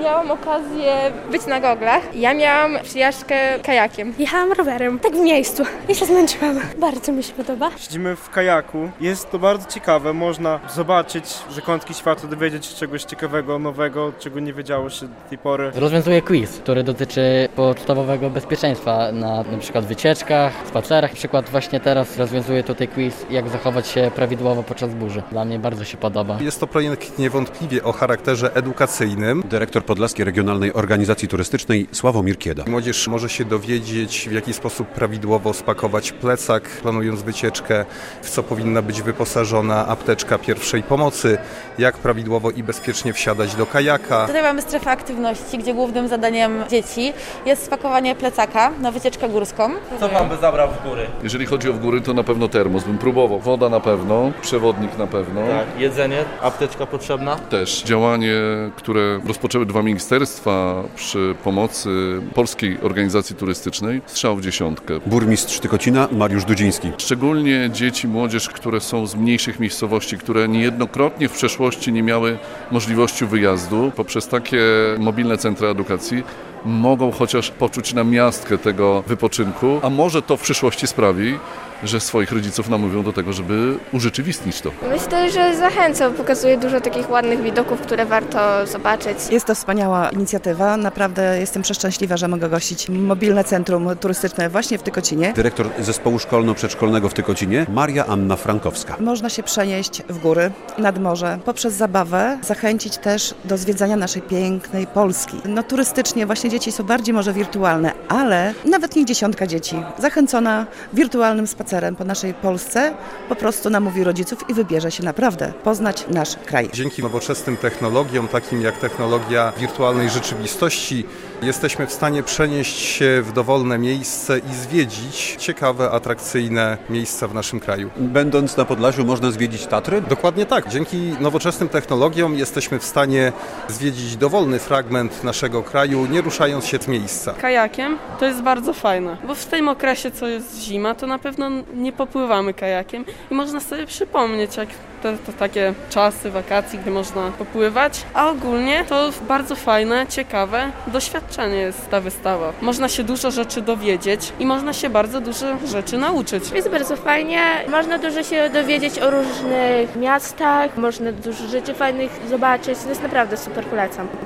miałam okazję być na goglach. Ja miałam przyjażdżkę kajakiem. Jechałam rowerem, tak w miejscu i się zmęczyłam. Bardzo mi się podoba. Siedzimy w kajaku. Jest to bardzo ciekawe. Można zobaczyć zakątki świata, dowiedzieć się czegoś ciekawego, nowego, czego nie wiedziało się do tej pory. Rozwiązuję quiz, który dotyczy podstawowego bezpieczeństwa na przykład wycieczkach, spacerach. Na przykład właśnie teraz rozwiązuję tutaj quiz, jak zachować się prawidłowo podczas burzy. Dla mnie bardzo się podoba. Jest to projekt niewątpliwie o charakterze edukacyjnym. Dyrektor Podlaskiej Regionalnej Organizacji Turystycznej Sławomir Kieda. Młodzież może się dowiedzieć, w jaki sposób prawidłowo spakować plecak, planując wycieczkę, w co powinna być wyposażona apteczka pierwszej pomocy, jak prawidłowo i bezpiecznie wsiadać do kajaka. Tutaj mamy strefę aktywności, gdzie głównym zadaniem dzieci jest spakowanie plecaka na wycieczkę górską. Co Pan by zabrał w góry? Jeżeli chodzi o w góry, to na pewno termos bym próbował. Woda na pewno, przewodnik na pewno. Tak, jedzenie, apteczka potrzebna? Też działanie, które rozpoczęły 2 ministerstwa przy pomocy Polskiej Organizacji Turystycznej, strzał w dziesiątkę. Burmistrz Tykocina Mariusz Dudziński. Szczególnie dzieci, młodzież, które są z mniejszych miejscowości, które niejednokrotnie w przeszłości nie miały możliwości wyjazdu, poprzez takie mobilne centra edukacji mogą chociaż poczuć namiastkę tego wypoczynku, a może to w przyszłości sprawi, że swoich rodziców namówią do tego, żeby urzeczywistnić to. Myślę, że zachęca, pokazuje dużo takich ładnych widoków, które warto zobaczyć. Jest to wspaniała inicjatywa. Naprawdę jestem przeszczęśliwa, że mogę gościć mobilne centrum turystyczne właśnie w Tykocinie. Dyrektor Zespołu Szkolno-Przedszkolnego w Tykocinie Maria Anna Frankowska. Można się przenieść w góry, nad morze, poprzez zabawę, zachęcić też do zwiedzania naszej pięknej Polski. No turystycznie właśnie dzieci są bardziej może wirtualne, ale nawet nie 10 dzieci zachęcona wirtualnym spacerem po naszej Polsce po prostu namówi rodziców i wybierze się naprawdę poznać nasz kraj. Dzięki nowoczesnym technologiom, takim jak technologia wirtualnej rzeczywistości, jesteśmy w stanie przenieść się w dowolne miejsce i zwiedzić ciekawe, atrakcyjne miejsca w naszym kraju. Będąc na Podlasiu, można zwiedzić Tatry? Dokładnie tak. Dzięki nowoczesnym technologiom jesteśmy w stanie zwiedzić dowolny fragment naszego kraju, nie ruszając się z miejsca. Kajakiem to jest bardzo fajne, bo w tym okresie, co jest zima, to na pewno nie popływamy kajakiem i można sobie przypomnieć, jak te takie czasy wakacji, gdy można popływać, a ogólnie to bardzo fajne, ciekawe doświadczenie jest ta wystawa. Można się dużo rzeczy dowiedzieć i można się bardzo dużo rzeczy nauczyć. Jest bardzo fajnie, można dużo się dowiedzieć o różnych miastach, można dużo rzeczy fajnych zobaczyć, to jest naprawdę super, polecam.